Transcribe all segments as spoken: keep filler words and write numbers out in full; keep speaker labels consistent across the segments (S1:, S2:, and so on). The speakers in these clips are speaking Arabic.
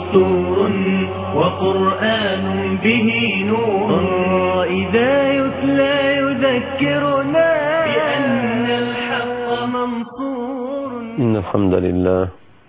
S1: دستور وقرآن به نور، إذا يتلى يذكرنا بأن الحق منصور.
S2: إن الحمد لله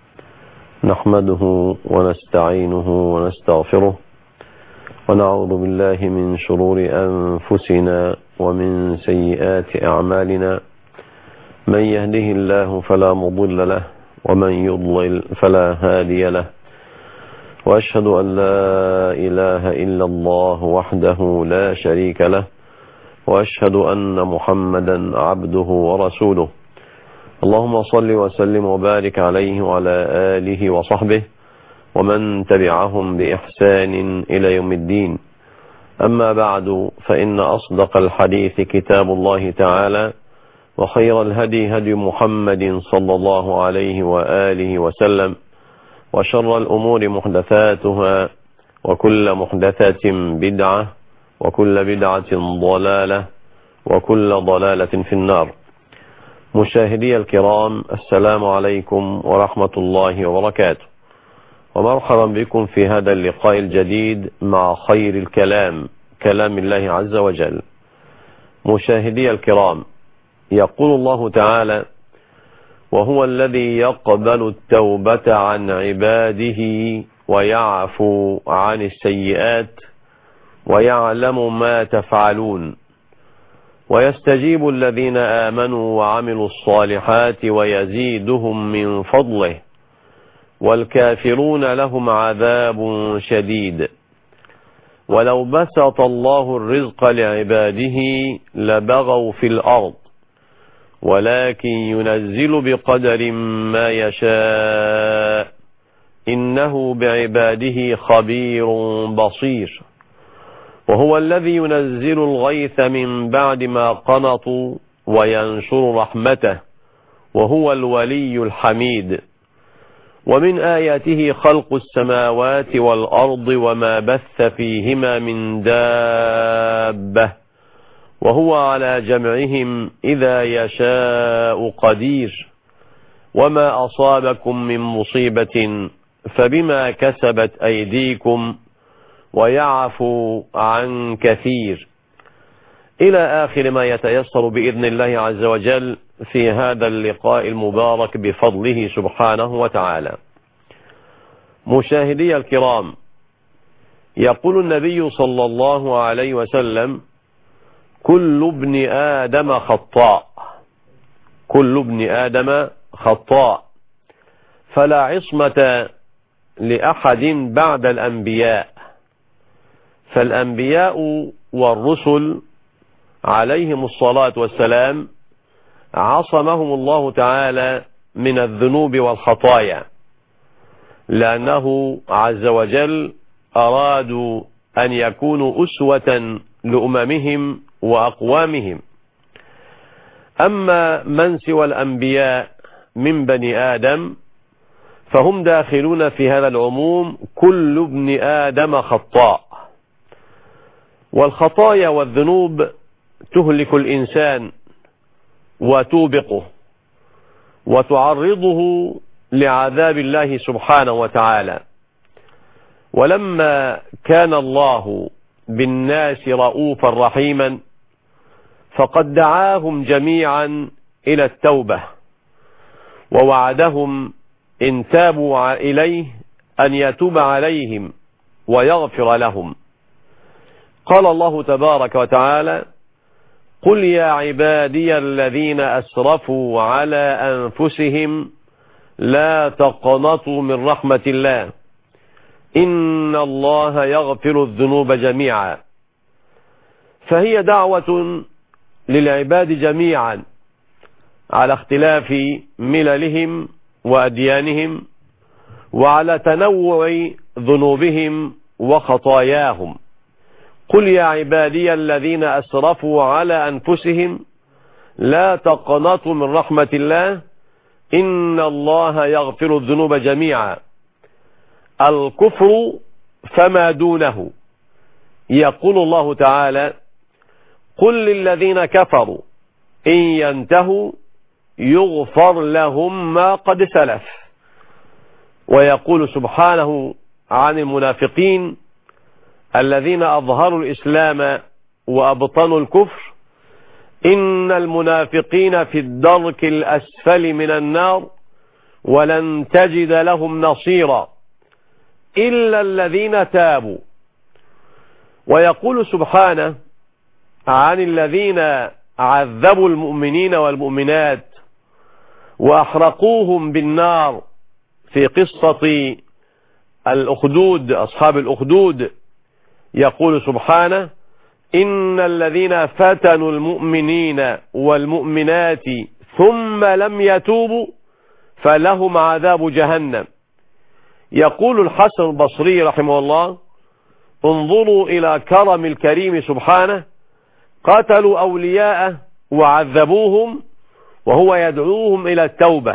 S2: نحمده ونستعينه ونستغفره، ونعوذ بالله من شرور أنفسنا ومن سيئات أعمالنا. من يهده الله فلا مضل له، ومن يضلل فلا هادي له. وأشهد أن لا إله إلا الله وحده لا شريك له، وأشهد أن محمدا عبده ورسوله. اللهم صل وسلم وبارك عليه وعلى آله وصحبه ومن تبعهم بإحسان إلى يوم الدين. أما بعد، فإن أصدق الحديث كتاب الله تعالى، وخير الهدي هدي محمد صلى الله عليه وآله وسلم، وشر الأمور محدثاتها، وكل محدثة بدعة، وكل بدعة ضلالة، وكل ضلالة في النار. مشاهدي الكرام، السلام عليكم ورحمة الله وبركاته، ومرحبا بكم في هذا اللقاء الجديد مع خير الكلام، كلام الله عز وجل. مشاهدي الكرام، يقول الله تعالى: وهو الذي يقبل التوبة عن عباده ويعفو عن السيئات ويعلم ما تفعلون، ويستجيب الذين آمنوا وعملوا الصالحات ويزيدهم من فضله، والكافرون لهم عذاب شديد. ولو بسط الله الرزق لعباده لبغوا في الأرض، ولكن ينزل بقدر ما يشاء، إنه بعباده خبير بصير. وهو الذي ينزل الغيث من بعد ما قنطوا وينشر رحمته، وهو الولي الحميد. ومن آياته خلق السماوات والأرض وما بث فيهما من دابة، وهو على جمعهم إذا يشاء قدير. وما أصابكم من مصيبة فبما كسبت أيديكم ويعفو عن كثير، إلى آخر ما يتيسر بإذن الله عز وجل في هذا اللقاء المبارك بفضله سبحانه وتعالى. مشاهدي الكرام، يقول النبي صلى الله عليه وسلم: كل ابن آدم خطاء، كل ابن آدم خطاء، فلا عصمة لأحد بعد الأنبياء. فالأنبياء والرسل عليهم الصلاة والسلام عصمهم الله تعالى من الذنوب والخطايا، لأنه عز وجل أرادوا أن يكونوا أسوة لأممهم وأقوامهم. أما من سوى الأنبياء من بني آدم فهم داخلون في هذا العموم: كل ابن آدم خطاء. والخطايا والذنوب تهلك الإنسان وتوبقه وتعرضه لعذاب الله سبحانه وتعالى. ولما كان الله بالناس رؤوفا رحيما فقد دعاهم جميعا إلى التوبة، ووعدهم إن تابوا إليه أن يتوب عليهم ويغفر لهم. قال الله تبارك وتعالى: قل يا عبادي الذين أسرفوا على أنفسهم لا تقنطوا من رحمة الله، إن الله يغفر الذنوب جميعا. فهي دعوة للعباد جميعا على اختلاف مللهم وأديانهم، وعلى تنوع ذنوبهم وخطاياهم. قل يا عبادي الذين أسرفوا على أنفسهم لا تقنطوا من رحمة الله، إن الله يغفر الذنوب جميعا. الكفر فما دونه، يقول الله تعالى: قل للذين كفروا إن ينتهوا يغفر لهم ما قد سلف. ويقول سبحانه عن المنافقين الذين أظهروا الإسلام وأبطنوا الكفر: إن المنافقين في الدرك الأسفل من النار ولن تجد لهم نصيرا إلا الذين تابوا. ويقول سبحانه عن الذين عذبوا المؤمنين والمؤمنات وأحرقوهم بالنار في قصة الأخدود، أصحاب الأخدود، يقول سبحانه: إن الذين فتنوا المؤمنين والمؤمنات ثم لم يتوبوا فلهم عذاب جهنم. يقول الحسن البصري رحمه الله: انظروا إلى كرم الكريم سبحانه، قتلوا أولياءه وعذبوهم وهو يدعوهم إلى التوبة،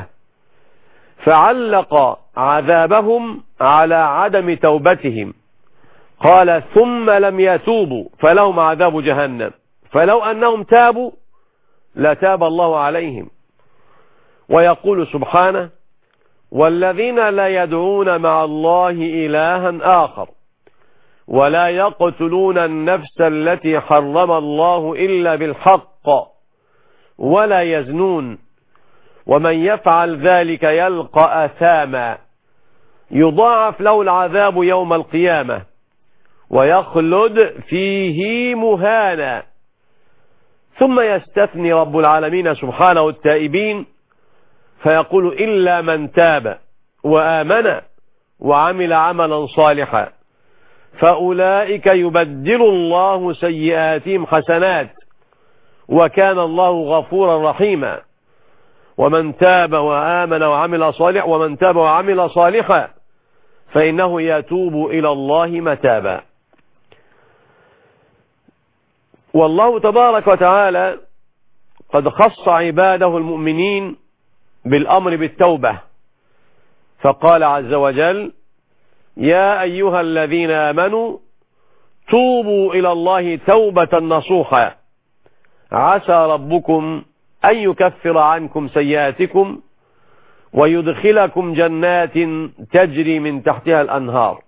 S2: فعلق عذابهم على عدم توبتهم، قال: ثم لم يتوبوا فلهم عذاب جهنم، فلو أنهم تابوا لتاب الله عليهم. ويقول سبحانه: والذين لا يدعون مع الله إلها آخر ولا يقتلون النفس التي حرم الله إلا بالحق ولا يزنون ومن يفعل ذلك يلقى أثاما يضاعف له العذاب يوم القيامة ويخلد فيه مهانا. ثم يستثني رب العالمين سبحانه التائبين فيقول: إلا من تاب وآمن وعمل عملا صالحا فأولئك يبدل الله سيئاتهم حسنات وكان الله غفورا رحيما. ومن تاب وآمن وعمل صالح ومن تاب وعمل صالحا فإنه يتوب إلى الله متابا. والله تبارك وتعالى قد خص عباده المؤمنين بالأمر بالتوبة، فقال عز وجل: يا أيها الذين آمنوا توبوا إلى الله توبة نصوحا عسى ربكم أن يكفر عنكم سيئاتكم ويدخلكم جنات تجري من تحتها الأنهار.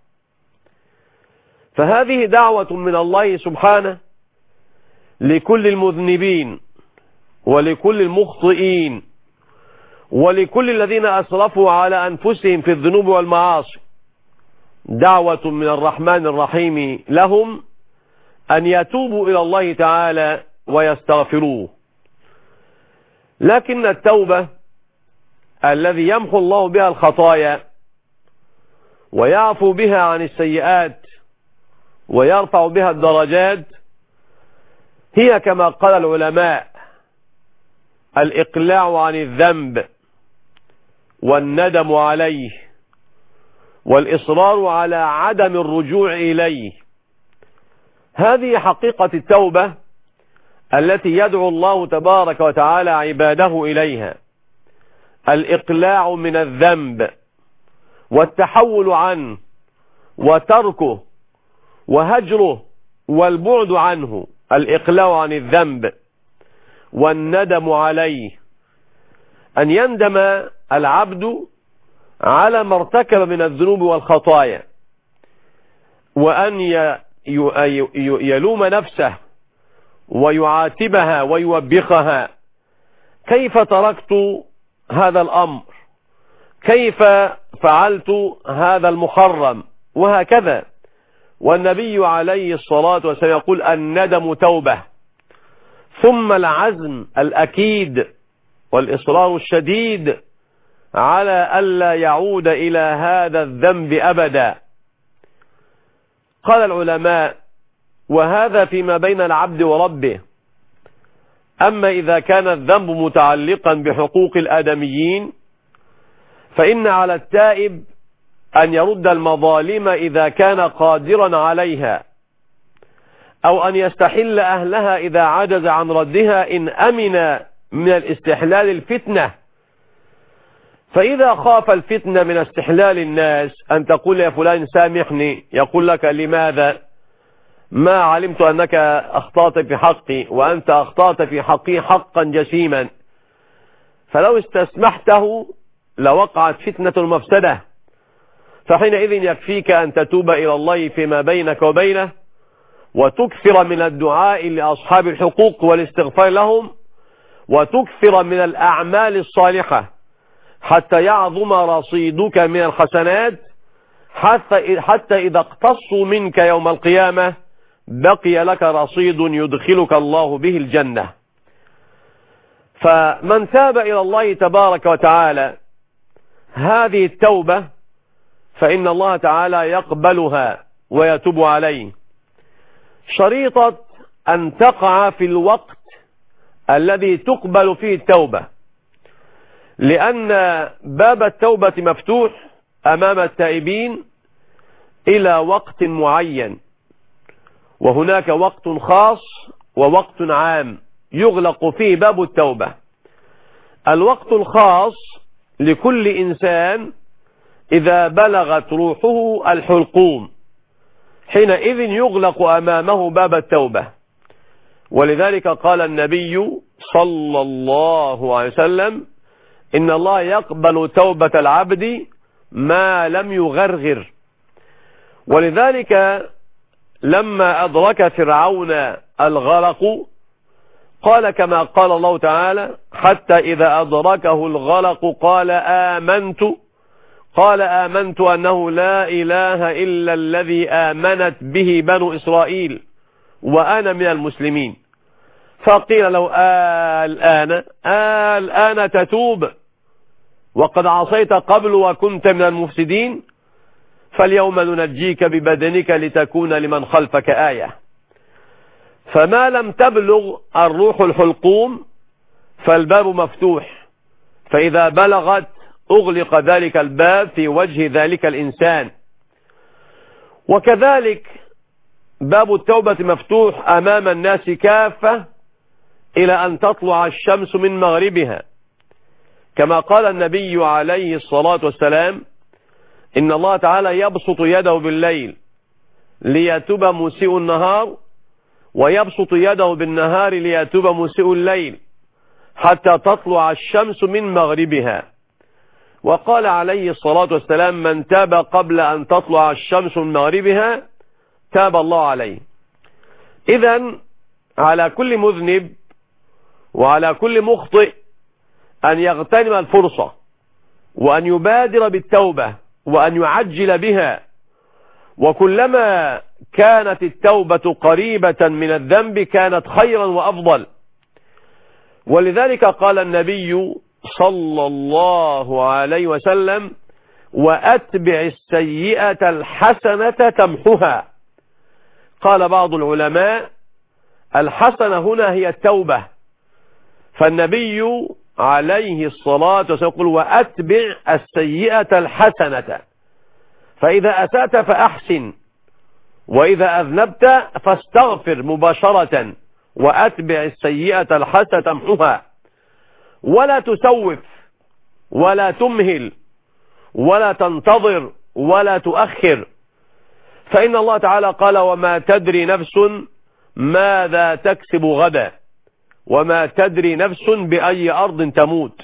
S2: فهذه دعوة من الله سبحانه لكل المذنبين ولكل المخطئين ولكل الذين أسرفوا على أنفسهم في الذنوب والمعاصي، دعوة من الرحمن الرحيم لهم أن يتوبوا إلى الله تعالى ويستغفروه. لكن التوبة الذي يمحو الله بها الخطايا ويعفو بها عن السيئات ويرفع بها الدرجات هي كما قال العلماء الإقلاع عن الذنب والندم عليه والإصرار على عدم الرجوع إليه. هذه حقيقة التوبة التي يدعو الله تبارك وتعالى عباده إليها: الإقلاع من الذنب والتحول عنه وتركه وهجره والبعد عنه. الإقلاع عن الذنب والندم عليه، أن يندم العبد على ما ارتكب من الذنوب والخطايا وأن يلوم نفسه ويعاتبها ويوبخها: كيف تركت هذا الأمر؟ كيف فعلت هذا المحرم؟ وهكذا. والنبي عليه الصلاة والسلام يقول: الندم توبة، ثم العزم الأكيد والإصرار الشديد على ألا يعود إلى هذا الذنب أبدا. قال العلماء: وهذا فيما بين العبد وربه. أما إذا كان الذنب متعلقا بحقوق الآدميين فإن على التائب أن يرد المظالم إذا كان قادرا عليها، أو أن يستحل أهلها إذا عجز عن ردها إن أمن من الاستحلال الفتنة. فإذا خاف الفتنة من استحلال الناس أن تقول: يا فلان سامحني، يقول لك: لماذا؟ ما علمت أنك أخطأت في حقي وأنت أخطأت في حقي حقا جسيما. فلو استسمحته لوقعت فتنة المفسدة. فحينئذ يكفيك أن تتوب إلى الله فيما بينك وبينه، وتكثر من الدعاء لأصحاب الحقوق والاستغفار لهم، وتكثر من الأعمال الصالحة حتى يعظم رصيدك من الحسنات، حتى, حتى إذا اقتصوا منك يوم القيامة بقي لك رصيد يدخلك الله به الجنة. فمن تاب إلى الله تبارك وتعالى هذه التوبة فإن الله تعالى يقبلها ويتوب عليه، شريطة أن تقع في الوقت الذي تقبل فيه التوبة، لأن باب التوبة مفتوح أمام التائبين إلى وقت معين، وهناك وقت خاص ووقت عام يغلق فيه باب التوبة. الوقت الخاص لكل إنسان إذا بلغت روحه الحلقوم، حينئذ يغلق أمامه باب التوبة. ولذلك قال النبي صلى الله عليه وسلم إن الله يقبل توبة العبد ما لم يغرغر. ولذلك لما أدرك فرعون الغرق قال كما قال الله تعالى حتى إذا أدركه الغرق قال آمنت قال آمنت أنه لا إله إلا الذي آمنت به بنو إسرائيل وأنا من المسلمين. فقيل له الآن الآن تتوب وقد عصيت قبل وكنت من المفسدين، فاليوم ننجيك ببدنك لتكون لمن خلفك آية. فما لم تبلغ الروح الحلقوم فالباب مفتوح، فإذا بلغت أغلق ذلك الباب في وجه ذلك الإنسان. وكذلك باب التوبة مفتوح أمام الناس كافة إلى أن تطلع الشمس من مغربها، كما قال النبي عليه الصلاة والسلام إن الله تعالى يبسط يده بالليل ليتوب مسيء النهار، ويبسط يده بالنهار ليتوب مسيء الليل، حتى تطلع الشمس من مغربها. وقال عليه الصلاة والسلام من تاب قبل أن تطلع الشمس من مغربها تاب الله عليه. إذن على كل مذنب وعلى كل مخطئ أن يغتنم الفرصة وأن يبادر بالتوبة وأن يعجل بها، وكلما كانت التوبة قريبة من الذنب كانت خيرا وأفضل. ولذلك قال النبي صلى الله عليه وسلم وأتبع السيئة الحسنة تمحها. قال بعض العلماء الحسنة هنا هي التوبة، فالنبي عليه الصلاة والسلام يقول وأتبع السيئة الحسنة، فإذا أسأت فأحسن، وإذا أذنبت فاستغفر مباشرة، وأتبع السيئة الحسنة تمحها. ولا تسوف ولا تمهل ولا تنتظر ولا تؤخر، فإن الله تعالى قال وما تدري نفس ماذا تكسب غدا وما تدري نفس بأي أرض تموت.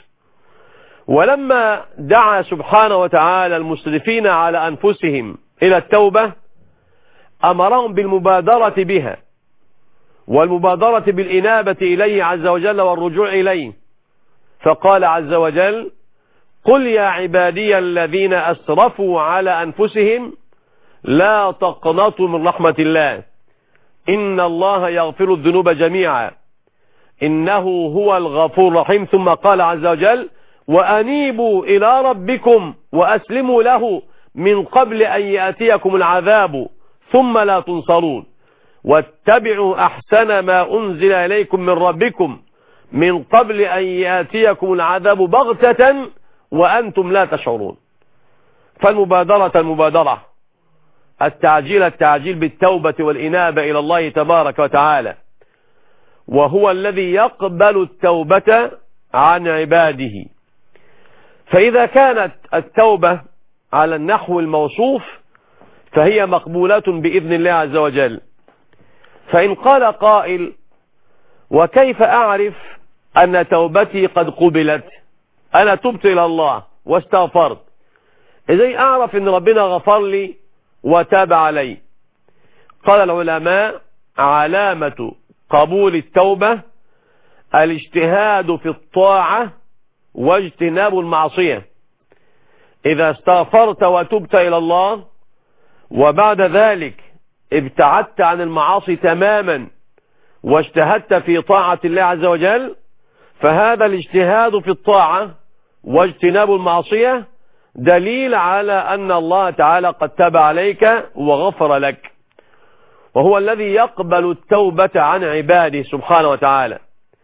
S2: ولما دعا سبحانه وتعالى المسرفين على أنفسهم إلى التوبة أمرهم بالمبادرة بها والمبادرة بالإنابة إليه عز وجل والرجوع إليه، فقال عز وجل قل يا عبادي الذين أسرفوا على أنفسهم لا تقنطوا من رحمة الله إن الله يغفر الذنوب جميعا إنه هو الغفور الرحيم. ثم قال عز وجل وأنيبوا إلى ربكم وأسلموا له من قبل أن يأتيكم العذاب ثم لا تنصرون واتبعوا أحسن ما أنزل إليكم من ربكم من قبل أن يأتيكم العذاب بغتة وأنتم لا تشعرون. فالمبادرة المبادرة، التعجيل التعجيل بالتوبة والإنابة إلى الله تبارك وتعالى، وهو الذي يقبل التوبة عن عباده. فإذا كانت التوبة على النحو الموصوف فهي مقبولة بإذن الله عز وجل. فإن قال قائل وكيف أعرف أن توبتي قد قبلت؟ أنا تبت إلى الله واستغفرت، ازاي اعرف ان ربنا غفر لي وتاب علي؟ قال العلماء علامة قبول التوبة الاجتهاد في الطاعة واجتناب المعصية. إذا استغفرت وتبت إلى الله وبعد ذلك ابتعدت عن المعاصي تماما واجتهدت في طاعة الله عز وجل، فهذا الاجتهاد في الطاعة واجتناب المعصية دليل على أن الله تعالى قد تاب عليك وغفر لك، وهو الذي يقبل التوبة عن عباده سبحانه وتعالى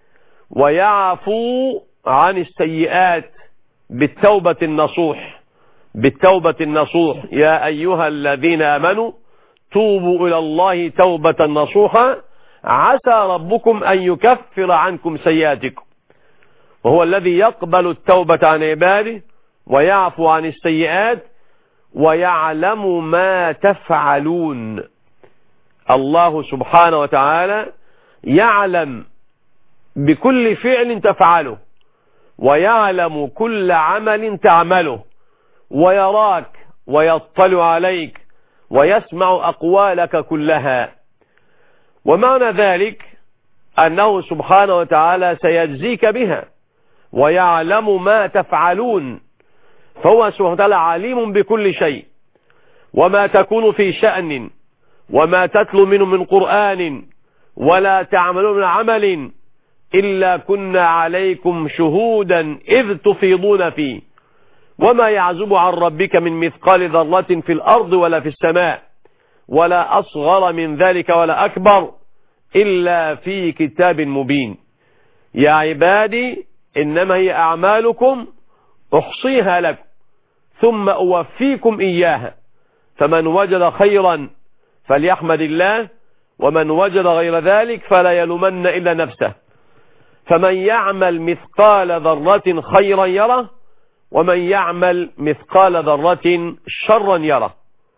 S2: ويعفو عن السيئات بالتوبة النصوح. بالتوبة النصوح يا أيها الذين آمنوا توبوا إلى الله توبة نصوحا عسى ربكم أن يكفر عنكم سيئاتكم، وهو الذي يقبل التوبة عن عباده ويعفو عن السيئات ويعلم ما تفعلون. الله سبحانه وتعالى يعلم بكل فعل تفعله ويعلم كل عمل تعمله ويراك ويطلع عليك ويسمع أقوالك كلها، ومعنى ذلك أنه سبحانه وتعالى سيجزيك بها ويعلم ما تفعلون، فهو سبحانه وتعالى عليم بكل شيء، وما تكون في شأن وما تتلو منه من قرآن ولا تعملون من عمل إلا كنا عليكم شهودا إذ تفيضون فيه وما يعزب عن ربك من مثقال ذرة في الأرض ولا في السماء ولا أصغر من ذلك ولا أكبر إلا في كتاب مبين. يا عبادي إنما هي أعمالكم أحصيها لكم ثم أوفيكم إياها، فمن وجد خيرا فليحمد الله ومن وجد غير ذلك فلا يلومن إلا نفسه، فمن يعمل مثقال ذرة خيرا يره ومن يعمل مثقال ذرة شرا يره.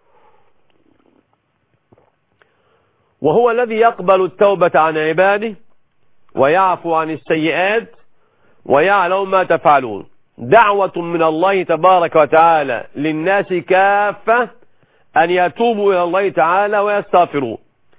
S2: وهو الذي يقبل التوبة عن عباده ويعفو عن السيئات ويعلم ما تفعلون. دعوة من الله تبارك وتعالى للناس كافة أن يتوبوا إلى الله تعالى ويستغفروا،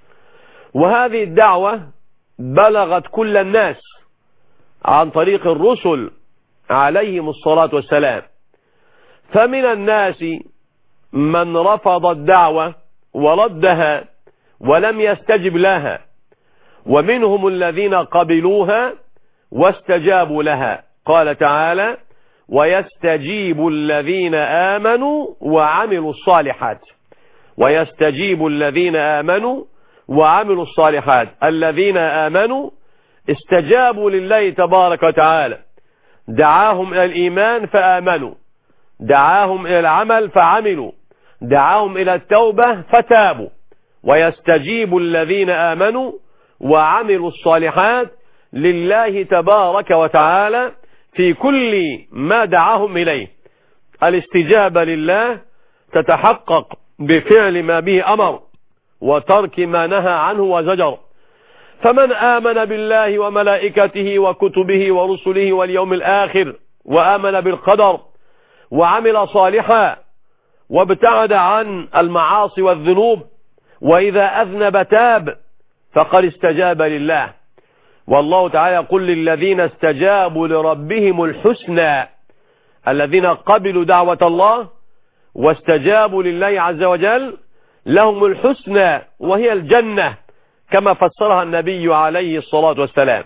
S2: وهذه الدعوة بلغت كل الناس عن طريق الرسل عليهم الصلاة والسلام، فمن الناس من رفض الدعوة وردها ولم يستجب لها، ومنهم الذين قبلوها واستجابوا لها. قال تعالى ويستجيب الذين آمنوا وعملوا الصالحات. ويستجيب الذين آمنوا وعملوا الصالحات. الذين آمنوا استجابوا لله تبارك وتعالى، دعاهم إلى الإيمان فآمنوا، دعاهم إلى العمل فعملوا، دعاهم إلى التوبة فتابوا. ويستجيب الذين آمنوا وعملوا الصالحات لله تبارك وتعالى في كل ما دعاهم إليه. الاستجابة لله تتحقق بفعل ما به أمر وترك ما نهى عنه وزجر. فمن آمن بالله وملائكته وكتبه ورسله واليوم الآخر وآمن بالقدر وعمل صالحا وابتعد عن المعاصي والذنوب وإذا أذنب تاب فقد استجاب لله. والله تعالى يقول للذين استجابوا لربهم الحسنى، الذين قبلوا دعوة الله واستجابوا لله عز وجل لهم الحسنى وهي الجنة كما فسرها النبي عليه الصلاة والسلام.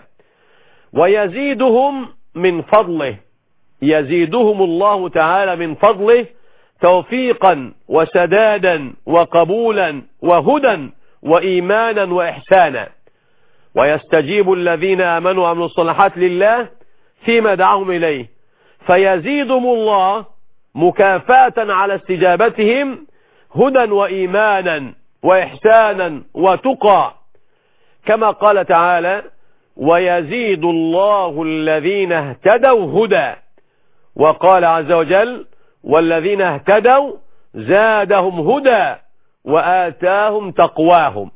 S2: ويزيدهم من فضله، يزيدهم الله تعالى من فضله توفيقا وسدادا وقبولا وهدى وإيمانا وإحسانا. ويستجيب الذين آمنوا وعملوا الصالحات لله فيما دعاهم إليه، فيزيدهم الله مكافاة على استجابتهم هدى وإيمانا وإحسانا وتقى، كما قال تعالى ويزيد الله الذين اهتدوا هدى. وقال عز وجل والذين اهتدوا زادهم هدى وآتاهم تقواهم.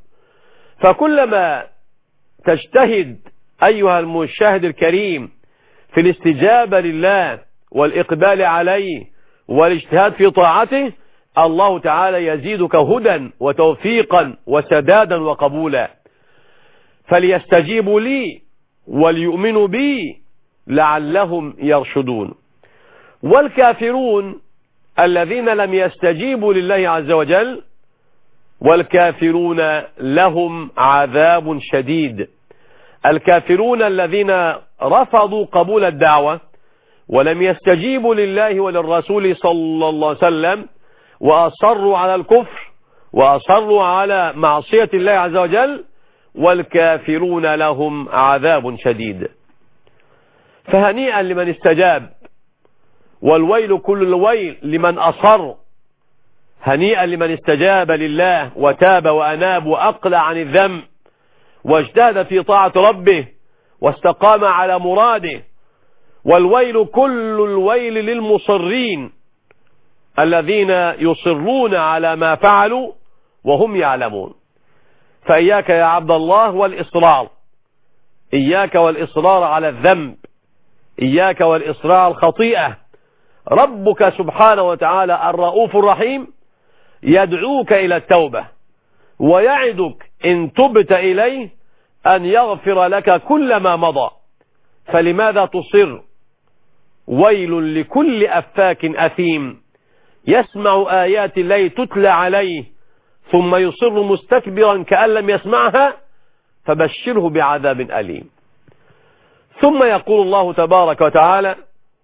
S2: فكلما تجتهد أيها المشاهد الكريم في الاستجابة لله والإقبال عليه والاجتهاد في طاعته، الله تعالى يزيدك هدى وتوفيقا وسدادا وقبولا. فليستجيبوا لي وليؤمنوا بي لعلهم يرشدون. والكافرون الذين لم يستجيبوا لله عز وجل، والكافرون لهم عذاب شديد. الكافرون الذين رفضوا قبول الدعوة ولم يستجيبوا لله وللرسول صلى الله عليه وسلم، وأصروا على الكفر وأصروا على معصية الله عز وجل، والكافرون لهم عذاب شديد. فهنيئا لمن استجاب، والويل كل الويل لمن أصر. هنيئا لمن استجاب لله وتاب وأناب وأقلع عن الذنب واجتهد في طاعة ربه واستقام على مراده. والويل كل الويل للمصرين الذين يصرون على ما فعلوا وهم يعلمون. فإياك يا عبد الله والإصرار، إياك والإصرار على الذنب، إياك والإصرار على الخطيئة. ربك سبحانه وتعالى الرؤوف الرحيم يدعوك إلى التوبة، ويعدك إن تبت إليه أن يغفر لك كل ما مضى. فلماذا تصر؟ ويل لكل أفاك أثيم يسمع آيات الله تتلى عليه ثم يصر مستكبرا كأن لم يسمعها، فبشره بعذاب أليم. ثم يقول الله تبارك وتعالى: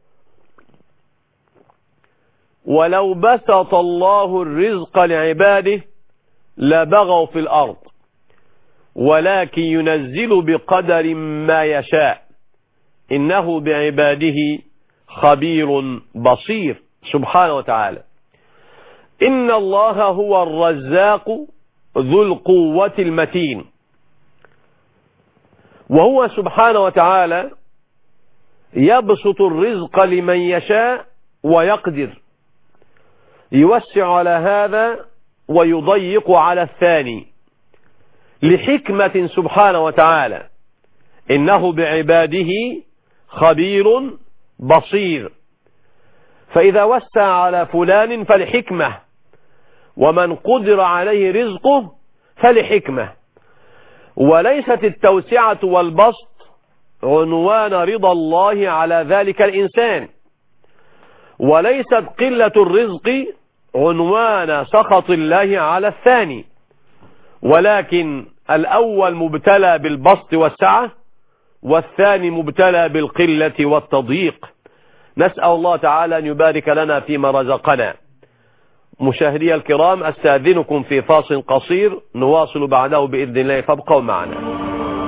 S2: ولو بسط الله الرزق لعباده لبغوا في الأرض ولكن ينزل بقدر ما يشاء إنه بعباده خبير بصير. سبحانه وتعالى: إن الله هو الرزاق ذو القوة المتين. وهو سبحانه وتعالى يبسط الرزق لمن يشاء ويقدر، يوسع على هذا ويضيق على الثاني لحكمة سبحانه وتعالى. إنه بعباده خبير بصير. فإذا وسع على فلان فلحكمة، ومن قدر عليه رزقه فلحكمة. وليست التوسعة والبسط عنوان رضا الله على ذلك الإنسان، وليست قلة الرزق عنوان سخط الله على الثاني، ولكن الأول مبتلى بالبسط والسعة، والثاني مبتلى بالقلة والتضييق. نسأل الله تعالى أن يبارك لنا فيما رزقنا. مشاهدي الكرام، أستأذنكم في فاصل قصير نواصل بعده بإذن الله، فابقوا معنا.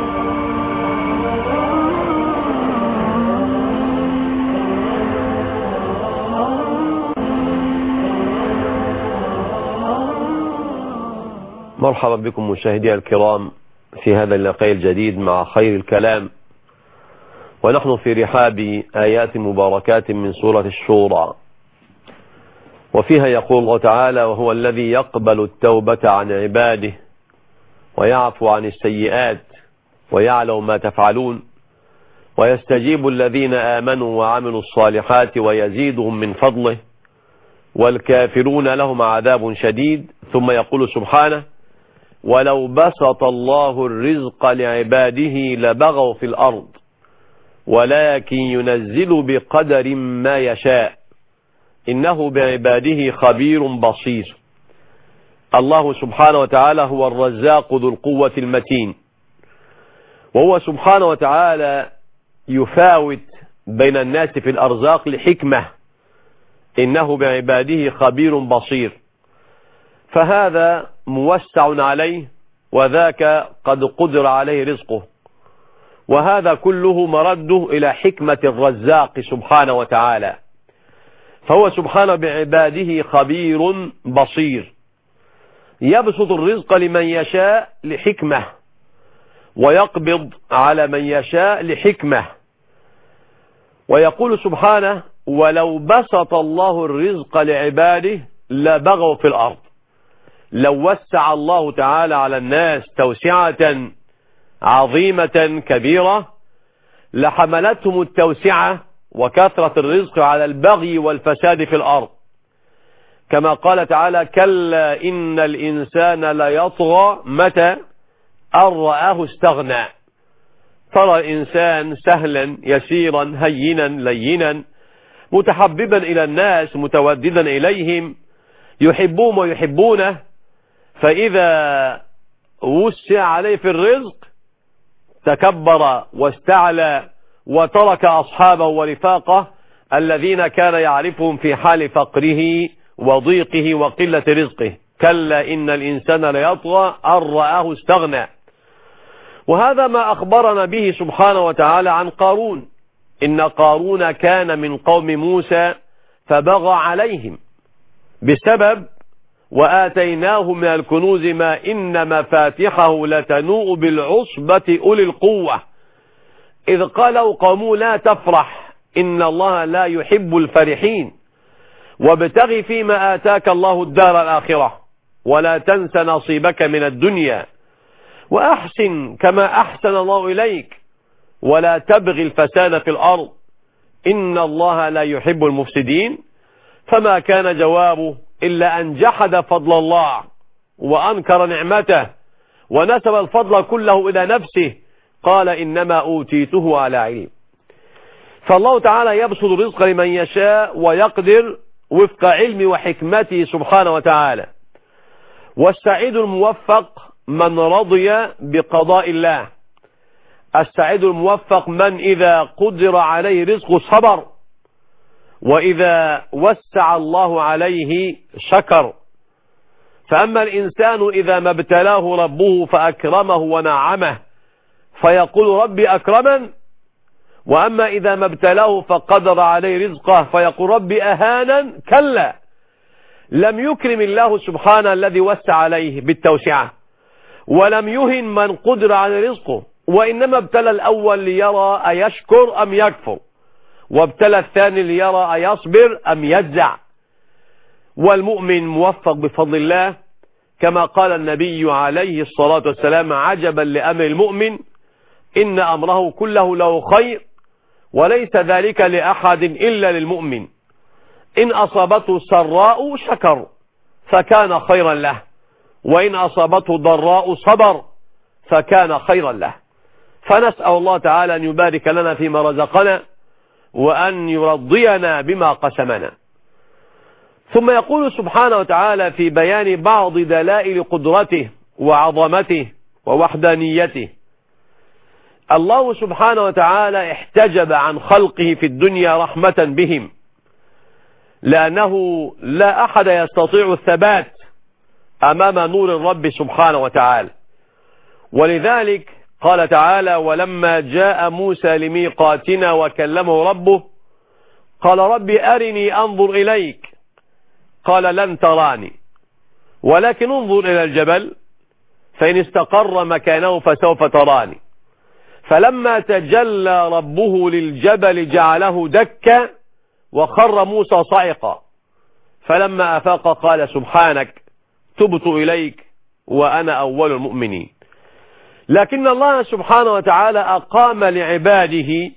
S2: مرحبا بكم مشاهدي الكرام في هذا اللقاء الجديد مع خير الكلام، ونحن في رحاب آيات مباركات من سورة الشورى، وفيها يقول الله تعالى: وهو الذي يقبل التوبة عن عباده ويعفو عن السيئات ويعلم ما تفعلون ويستجيب الذين آمنوا وعملوا الصالحات ويزيدهم من فضله والكافرون لهم عذاب شديد. ثم يقول سبحانه: ولو بسط الله الرزق لعباده لبغوا في الأرض ولكن ينزل بقدر ما يشاء إنه بعباده خبير بصير. الله سبحانه وتعالى هو الرزاق ذو القوة المتين، وهو سبحانه وتعالى يفاوت بين الناس في الأرزاق لحكمة، إنه بعباده خبير بصير. فهذا موسع عليه وذاك قد قدر عليه رزقه، وهذا كله مرده إلى حكمة الرزاق سبحانه وتعالى. فهو سبحانه بعباده خبير بصير، يبسط الرزق لمن يشاء لحكمة، ويقبض على من يشاء لحكمة. ويقول سبحانه: ولو بسط الله الرزق لعباده لبغوا في الأرض. لو وسع الله تعالى على الناس توسعة عظيمة كبيرة لحملتهم التوسعة وكثرة الرزق على البغي والفساد في الأرض، كما قال تعالى كلا إن الإنسان ليطغى متى أن رآه استغنى. ترى الإنسان سهلا يسيرا هينا لينا متحببا إلى الناس متوددا إليهم يحبون ويحبونه، فإذا وسع عليه في الرزق تكبر واستعلى وترك أصحابه ورفاقه الذين كان يعرفهم في حال فقره وضيقه وقلة رزقه. كلا إن الإنسان ليطغى أن رآه استغنى. وهذا ما أخبرنا به سبحانه وتعالى عن قارون. إن قارون كان من قوم موسى فبغى عليهم بسبب وآتيناه من الكنوز ما إن مفاتحه لتنوء بالعصبة أولي القوة إذ قالوا قوموا لا تفرح إن الله لا يحب الفرحين وابتغ فيما آتاك الله الدار الآخرة ولا تنس نصيبك من الدنيا وأحسن كما أحسن الله إليك ولا تبغي الفساد في الأرض إن الله لا يحب المفسدين. فما كان جوابه إلا أن جحد فضل الله وأنكر نعمته ونسب الفضل كله إلى نفسه. قال إنما أوتيته على علم. فالله تعالى يبسط الرزق لمن يشاء ويقدر وفق علم وحكمته سبحانه وتعالى. والسعيد الموفق من رضي بقضاء الله. السعيد الموفق من إذا قدر عليه رزق صبر وإذا وسع الله عليه شكر. فأما الإنسان إذا ما ابتلاه ربه فأكرمه ونعمه فيقول ربي أكرمن، وأما إذا ما ابتلاه فقدر عليه رزقه فيقول ربي أهانا. كلا، لم يكرم الله سبحانه الذي وسع عليه بالتوسعة ولم يهن من قدر على رزقه، وإنما ابتلى الأول ليرى أيشكر أم يكفر، وابتلى الثاني ليرى أيصبر أم يجزع. والمؤمن موفق بفضل الله كما قال النبي عليه الصلاة والسلام عجبا لأمر المؤمن إن أمره كله له خير وليس ذلك لأحد إلا للمؤمن. إن أصابته سراء شكر فكان خيرا له وإن أصابته ضراء صبر فكان خيرا له. فنسأل الله تعالى أن يبارك لنا فيما رزقنا وأن يرضينا بما قسمنا. ثم يقول سبحانه وتعالى في بيان بعض دلائل قدرته وعظمته ووحدانيته. الله سبحانه وتعالى احتجب عن خلقه في الدنيا رحمة بهم لأنه لا أحد يستطيع الثبات أمام نور الرب سبحانه وتعالى. ولذلك قال تعالى ولما جاء موسى لميقاتنا وكلمه ربه قال رب أرني أنظر إليك قال لن تراني ولكن انظر إلى الجبل فإن استقر مكانه فسوف تراني. فلما تجلى ربه للجبل جعله دكا وخر موسى صعقا فلما أفاق قال سبحانك تبت إليك وأنا أول المؤمنين. لكن الله سبحانه وتعالى أقام لعباده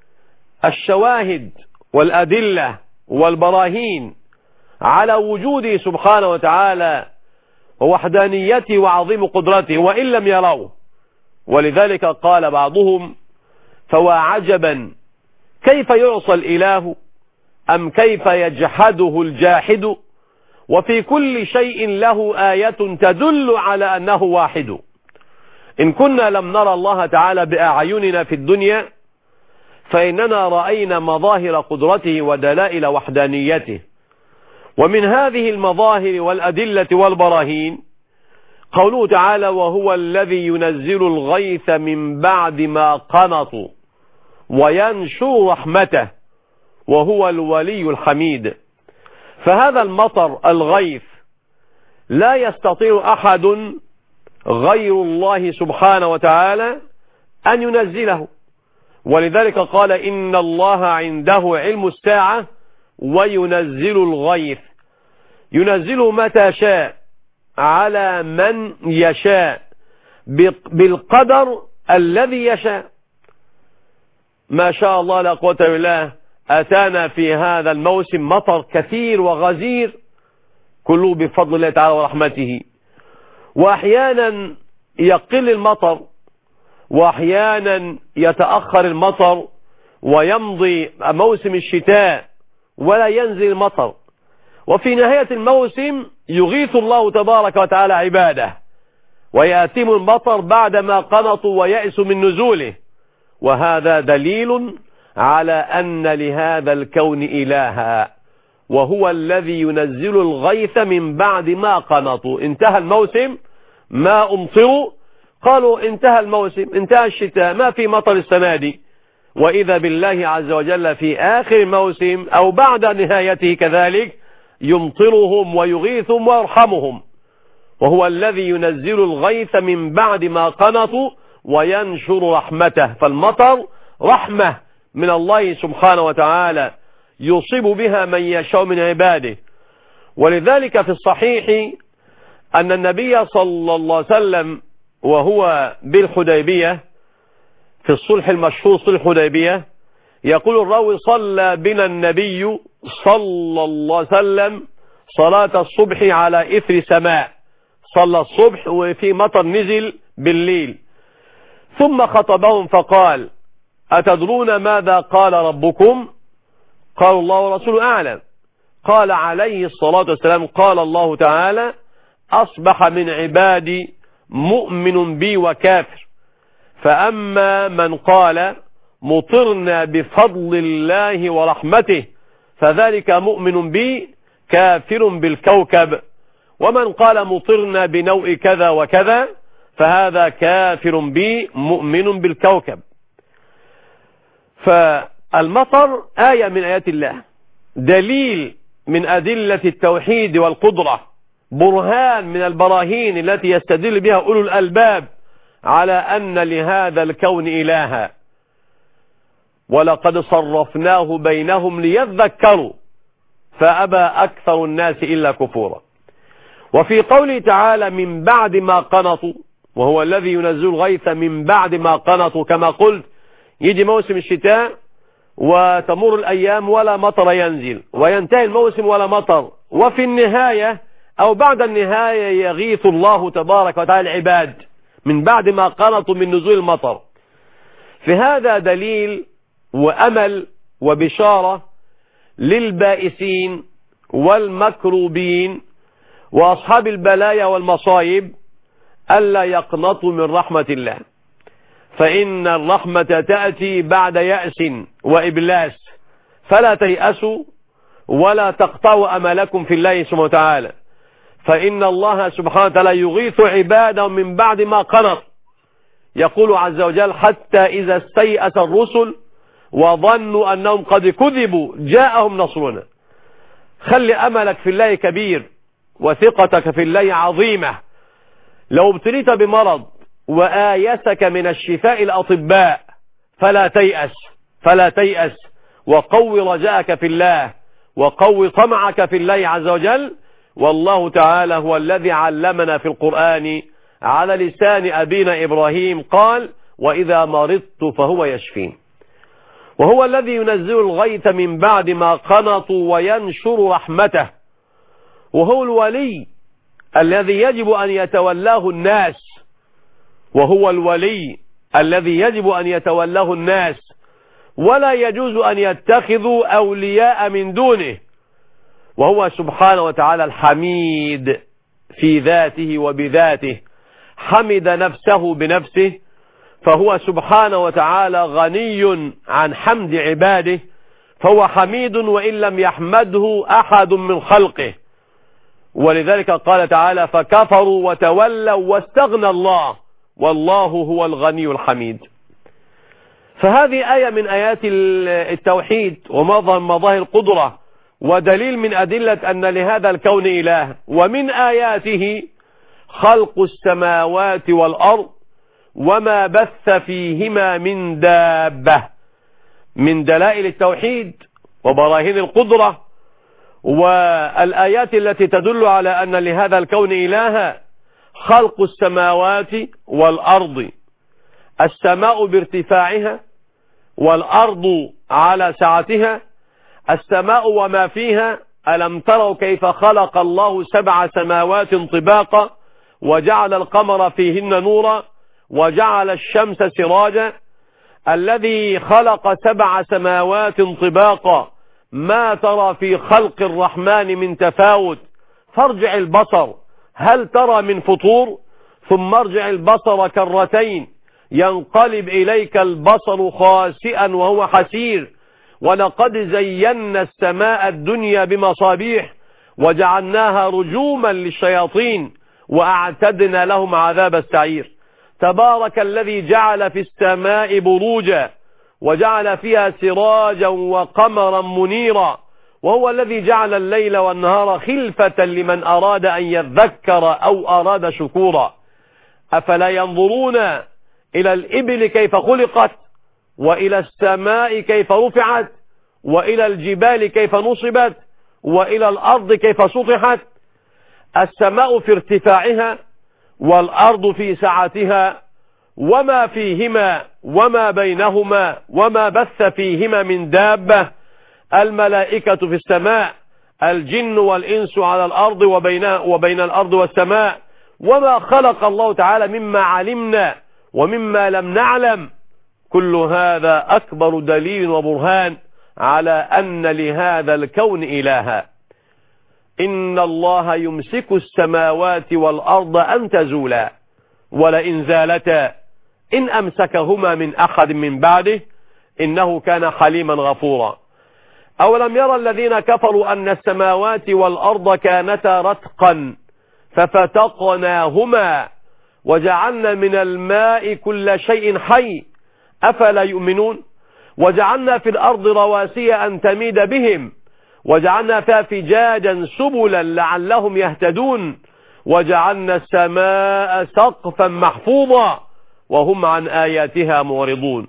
S2: الشواهد والأدلة والبراهين على وجوده سبحانه وتعالى ووحدانيته وعظيم قدرته وإن لم يروه. ولذلك قال بعضهم فوا عجبا كيف يعصى الإله أم كيف يجحده الجاحد وفي كل شيء له آية تدل على أنه واحد. إن كنا لم نرى الله تعالى بأعيننا في الدنيا فإننا رأينا مظاهر قدرته ودلائل وحدانيته. ومن هذه المظاهر والأدلة والبراهين قوله تعالى وهو الذي ينزل الغيث من بعد ما قنطوا وينشر رحمته وهو الولي الحميد. فهذا المطر الغيث لا يستطيع أحد غير الله سبحانه وتعالى أن ينزله. ولذلك قال إن الله عنده علم الساعة وينزل الغيث ينزله متى شاء على من يشاء بالقدر الذي يشاء. ما شاء الله لا قوة إلا بالله. أتانا في هذا الموسم مطر كثير وغزير كله بفضل الله تعالى ورحمته. وأحيانا يقل المطر، وأحيانا يتأخر المطر ويمضي موسم الشتاء ولا ينزل المطر، وفي نهاية الموسم يغيث الله تبارك وتعالى عباده ويأتم المطر بعدما قنطوا ويأسوا من نزوله. وهذا دليل على أن لهذا الكون إلها، وهو الذي ينزل الغيث من بعد ما قنطوا. انتهى الموسم ما أمطروا، قالوا انتهى الموسم، انتهى الشتاء، ما في مطر السنة دي، وإذا بالله عز وجل في آخر الموسم أو بعد نهايته كذلك يمطرهم ويغيثهم ويرحمهم، وهو الذي ينزل الغيث من بعد ما قنطوا وينشر رحمته. فالمطر رحمة من الله سبحانه وتعالى يصيب بها من يشاء من عباده. ولذلك في الصحيح أن النبي صلى الله عليه وسلم وهو بالحديبية في الصلح المشهور صلح الحديبية يقول الراوي: صلى بنا النبي صلى الله عليه وسلم صلاة الصبح على إثر سماء، صلى الصبح وفي مطر نزل بالليل، ثم خطبهم فقال: أتدرون ماذا قال ربكم؟ قالوا: الله ورسوله أعلم. قال عليه الصلاة والسلام: قال الله تعالى: أصبح من عبادي مؤمن بي وكافر، فأما من قال مطرنا بفضل الله ورحمته فذلك مؤمن بي كافر بالكوكب، ومن قال مطرنا بنوء كذا وكذا فهذا كافر بي مؤمن بالكوكب. فالمطر آية من آيات الله، دليل من أدلة التوحيد والقدرة، برهان من البراهين التي يستدل بها أولو الألباب على أن لهذا الكون إلها. ولقد صرفناه بينهم ليذكروا فأبى أكثر الناس إلا كفورا. وفي قوله تعالى: من بعد ما قنطوا، وهو الذي ينزل الغيث من بعد ما قنطوا، كما قلت يجي موسم الشتاء وتمر الأيام ولا مطر ينزل، وينتهي الموسم ولا مطر، وفي النهاية أو بعد النهاية يغيث الله تبارك وتعالى العباد من بعد ما قنطوا من نزول المطر. في هذا دليل وأمل وبشارة للبائسين والمكروبين وأصحاب البلايا والمصايب ألا يقنطوا من رحمة الله، فإن الرحمة تأتي بعد يأس وإبلاس، فلا تيأسوا ولا تقطعوا أملكم في الله سبحانه وتعالى، فإن الله سبحانه وتعالى يغيث عباده من بعد ما قنط. يقول عز وجل: حتى إذا استيأس الرسل وظنوا أنهم قد كذبوا جاءهم نصرنا. خلي أملك في الله كبير وثقتك في الله عظيمة. لو ابتليت بمرض وآيسك من الشفاء الأطباء فلا تيأس فلا تيأس وقوي رجاءك في الله وقوي طمعك في الله عز وجل. والله تعالى هو الذي علمنا في القرآن على لسان أبينا إبراهيم قال: وإذا مرضت فهو يشفين. وهو الذي ينزل الغيث من بعد ما قنطوا وينشر رحمته، وهو الولي الذي يجب أن يتولاه الناس، وهو الولي الذي يجب أن يتولاه الناس، ولا يجوز أن يتخذوا أولياء من دونه. وهو سبحانه وتعالى الحميد في ذاته وبذاته، حمد نفسه بنفسه، فهو سبحانه وتعالى غني عن حمد عباده، فهو حميد وإن لم يحمده أحد من خلقه. ولذلك قال تعالى: فكفروا وتولوا واستغنى الله والله هو الغني الحميد. فهذه آية من آيات التوحيد ومظهر مظاهر القدرة ودليل من أدلة أن لهذا الكون إله. ومن آياته خلق السماوات والأرض وما بث فيهما من دابة، من دلائل التوحيد وبراهين القدرة والآيات التي تدل على أن لهذا الكون إلها. خلق السماوات والأرض، السماء بارتفاعها والأرض على سعتها، السماء وما فيها ألم تروا كيف خلق الله سبع سماوات طباقا وجعل القمر فيهن نورا وجعل الشمس سراجا. الذي خلق سبع سماوات طباقا ما ترى في خلق الرحمن من تفاوت فارجع البصر هل ترى من فطور ثم ارجع البصر كرتين ينقلب إليك البصر خاسئا وهو حسير. ولقد زينا السماء الدنيا بمصابيح وجعلناها رجوما للشياطين وأعتدنا لهم عذاب السعير. تبارك الذي جعل في السماء بروجا وجعل فيها سراجا وقمرا منيرا وهو الذي جعل الليل والنهار خلفة لمن أراد أن يذكر أو أراد شكورا. أفلا ينظرون إلى الإبل كيف خلقت وإلى السماء كيف رفعت وإلى الجبال كيف نصبت وإلى الأرض كيف سطحت. السماء في ارتفاعها والأرض في سعتها وما فيهما وما بينهما وما بث فيهما من دابة. الملائكة في السماء الجن والإنس على الأرض وبين, وبين الأرض والسماء وما خلق الله تعالى مما علمنا ومما لم نعلم. كل هذا أكبر دليل وبرهان على أن لهذا الكون إلها. إن الله يمسك السماوات والأرض أن تزولا ولئن زالتا إن أمسكهما من أحد من بعده إنه كان حليما غفورا. أولم يرى الذين كفروا أن السماوات والأرض كانتا رتقا ففتقناهما وجعلنا من الماء كل شيء حي أفلا يؤمنون. وجعلنا في الأرض رواسي أن تميد بهم وجعلنا فيها فجاجا سبلا لعلهم يهتدون وجعلنا السماء سقفا محفوظا وهم عن آياتها معرضون.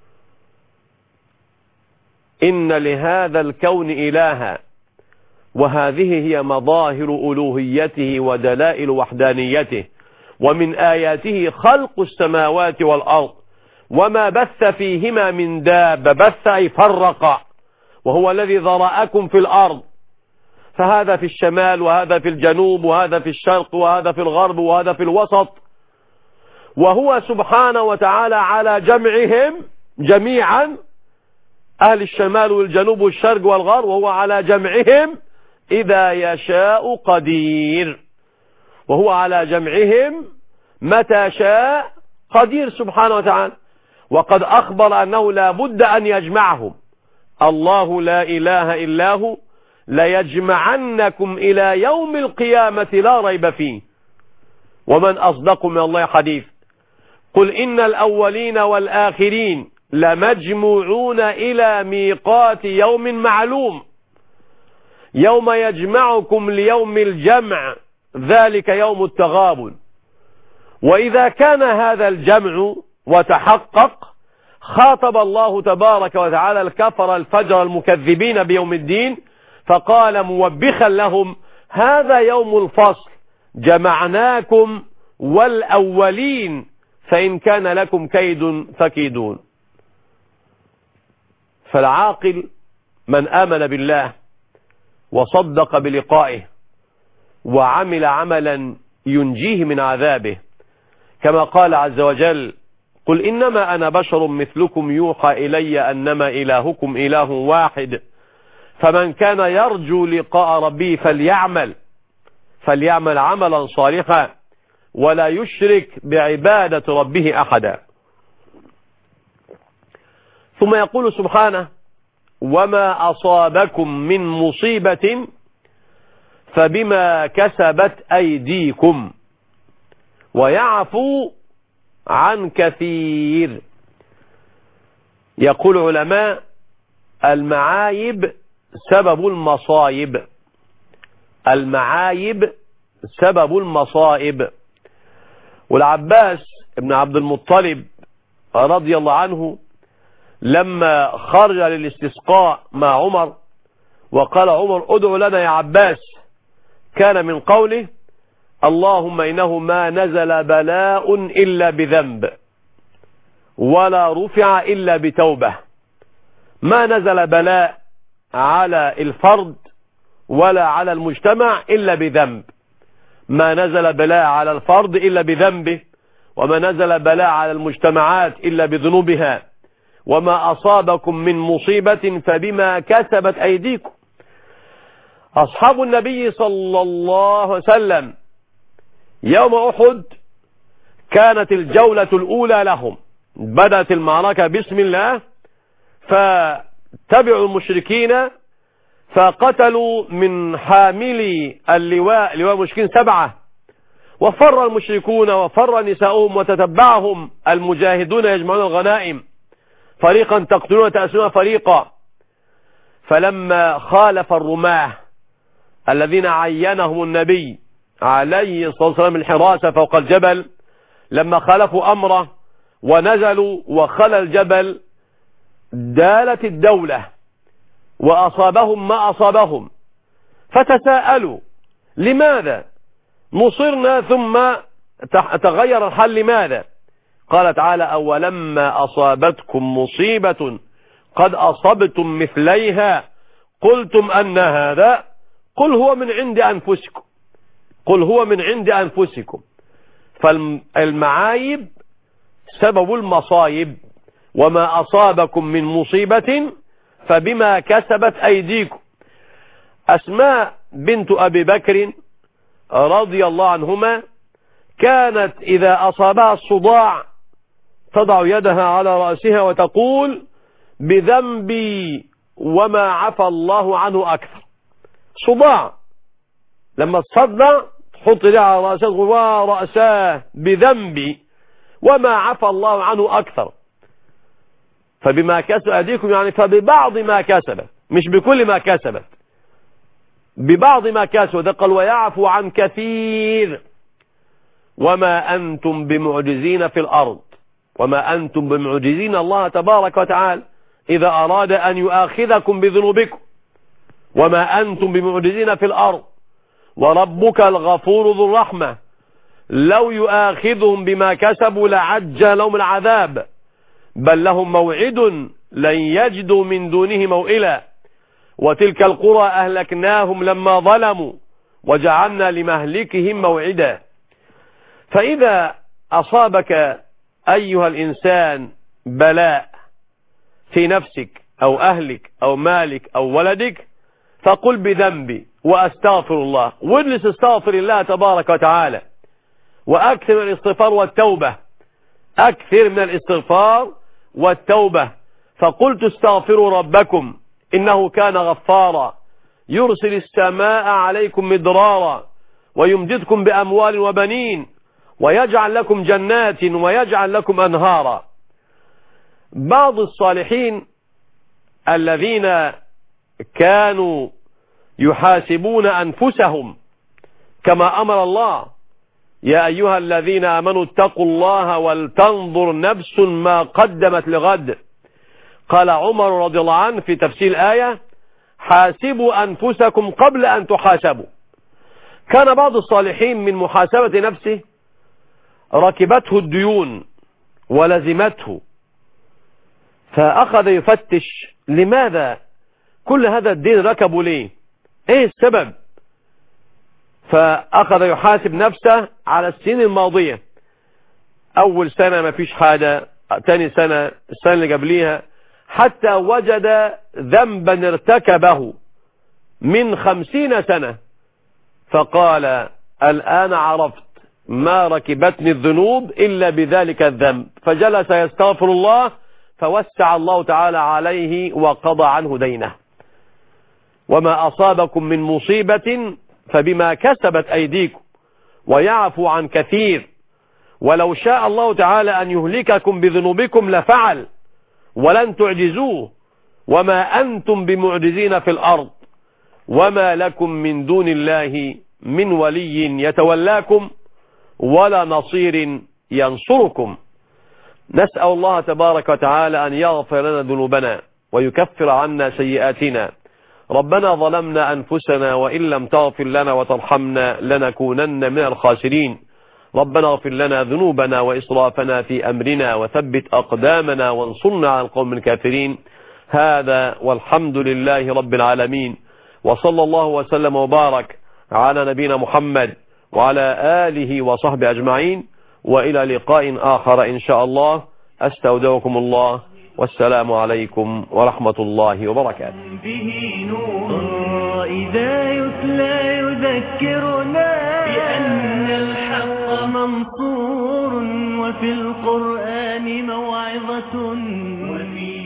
S2: إن لهذا الكون إلها وهذه هي مظاهر ألوهيته ودلائل وحدانيته. ومن آياته خلق السماوات والأرض وما بث فيهما من داب. بث أي فرق وهو الذي ذرأكم في الأرض فهذا في الشمال وهذا في الجنوب وهذا في الشرق وهذا في الغرب وهذا في الوسط. وهو سبحانه وتعالى على جمعهم جميعا أهل الشمال والجنوب والشرق والغرب وهو على جمعهم إذا يشاء قدير. وهو على جمعهم متى شاء قدير سبحانه وتعالى. وقد أخبر أنه لا بد أن يجمعهم. الله لا إله إلا هو ليجمعنكم إلى يوم القيامة لا ريب فيه. ومن أصدق من الله حديث. قل إن الأولين والآخرين لمجموعون إلى ميقات يوم معلوم يوم يجمعكم ليوم الجمع ذلك يوم التغابن. وإذا كان هذا الجمع وتحقق خاطب الله تبارك وتعالى الكفر الفجر المكذبين بيوم الدين فقال موبخا لهم هذا يوم الفصل جمعناكم والأولين فإن كان لكم كيد فكيدون. فالعاقل من آمن بالله وصدق بلقائه وعمل عملا ينجيه من عذابه كما قال عز وجل قل إنما أنا بشر مثلكم يوحى إلي أنما إلهكم إله واحد فمن كان يرجو لقاء ربه فليعمل فليعمل عملا صالحا ولا يشرك بعبادة ربه أحدا. ثم يقول سبحانه وما أصابكم من مصيبة فبما كسبت أيديكم ويعفو عن كثير. يقول علماء المعايب سبب المصائب. المعايب سبب المصائب. والعباس ابن عبد المطلب رضي الله عنه لما خرج للاستسقاء مع عمر وقال عمر ادعو لنا يا عباس كان من قوله اللهم إنه ما نزل بلاء إلا بذنب ولا رفع إلا بتوبة. ما نزل بلاء على الفرد ولا على المجتمع إلا بذنب. ما نزل بلاء على الفرد إلا بذنبه، وما نزل بلاء على المجتمعات إلا بذنوبها. وما أصابكم من مصيبة فبما كسبت أيديكم. أصحاب النبي صلى الله عليه وسلم يوم أحد كانت الجولة الأولى لهم، بدأت المعركة بسم الله، فتبعوا المشركين فقتلوا من حاملي اللواء لواء المشركين سبعة، وفر المشركون وفر نساؤهم، وتتبعهم المجاهدون يجمعون الغنائم، فريقا تقتلون وتأسرون فريقا. فلما خالف الرماه الذين عينهم النبي عليه الصلاة والسلام الحراسة فوق الجبل، لما خالفوا أمره ونزلوا وخلى الجبل دالت الدولة وأصابهم ما أصابهم، فتساءلوا لماذا نصرنا ثم تغير الحال لماذا؟ قال تعالى: أولما أصابتكم مصيبة قد أصبتم مثليها قلتم أن هذا قل هو من عند أنفسكم قل هو من عند أنفسكم. فالمعايب سبب المصايب، وما أصابكم من مصيبة فبما كسبت أيديكم. أسماء بنت أبي بكر رضي الله عنهما كانت إذا أصابها الصداع تضع يدها على رأسها وتقول: بذنبي وما عفى الله عنه أكثر. صداع لما تصدع تحط يدها على رأسها ورأساه بذنبي وما عفى الله عنه أكثر. فبما كسبت أيديكم يعني فببعض ما كسبت، مش بكل ما كسبت، ببعض ما كسبت. قال: ويعفو عن كثير وما أنتم بمعجزين في الأرض، وما أنتم بمعجزين الله تبارك وتعالى إذا أراد أن يؤاخذكم بذنوبكم، وما أنتم بمعجزين في الأرض. وربك الغفور ذو الرحمة لو يؤاخذهم بما كسبوا لعجل لهم العذاب بل لهم موعد لن يجدوا من دونه موئلا. وتلك القرى أهلكناهم لما ظلموا وجعلنا لمهلكهم موعدا. فإذا أصابك أيها الإنسان بلاء في نفسك أو أهلك أو مالك أو ولدك فقل بذنبي وأستغفر الله، واجلس استغفر الله تبارك وتعالى، وأكثر من الاستغفار والتوبة، أكثر من الاستغفار والتوبة. فقلت استغفروا ربكم إنه كان غفارا يرسل السماء عليكم مدرارا ويمددكم بأموال وبنين ويجعل لكم جنات ويجعل لكم أنهارا. بعض الصالحين الذين كانوا يحاسبون أنفسهم كما أمر الله: يا أيها الذين آمنوا اتقوا الله ولتنظر نفس ما قدمت لغد. قال عمر رضي الله عنه في تفسير الآية: حاسبوا أنفسكم قبل أن تحاسبوا. كان بعض الصالحين من محاسبة نفسه ركبته الديون ولزمته، فأخذ يفتش لماذا كل هذا الدين ركبوا ليه، ايه السبب؟ فأخذ يحاسب نفسه على السنين الماضية. أول سنة ما فيش حاجة، تاني سنة، السنة اللي قبليها، حتى وجد ذنبا ارتكبه من خمسين سنة فقال: الآن عرفت ما ركبتني الذنوب إلا بذلك الذنب. فجلس يستغفر الله فوسع الله تعالى عليه وقضى عنه دينه. وما أصابكم من مصيبة فبما كسبت أيديكم ويعفو عن كثير. ولو شاء الله تعالى أن يهلككم بذنوبكم لفعل ولن تعجزوه، وما أنتم بمعجزين في الأرض وما لكم من دون الله من ولي يتولاكم ولا نصير ينصركم. نسأل الله تبارك وتعالى أن يغفر لنا ذنوبنا ويكفر عنا سيئاتنا. ربنا ظلمنا أنفسنا وإن لم تغفر لنا وترحمنا لنكونن من الخاسرين. ربنا اغفر لنا ذنوبنا وإسرافنا في أمرنا وثبت أقدامنا وانصرنا على القوم الكافرين. هذا والحمد لله رب العالمين، وصلى الله وسلم وبارك على نبينا محمد وعلى آله وصحبه أجمعين، وإلى لقاء آخر إن شاء الله. أستودعكم الله، والسلام عليكم ورحمة الله وبركاته.
S1: به نور إذا يتلى يذكرنا بأن الحق منصور، وفي القرآن موعظة وفي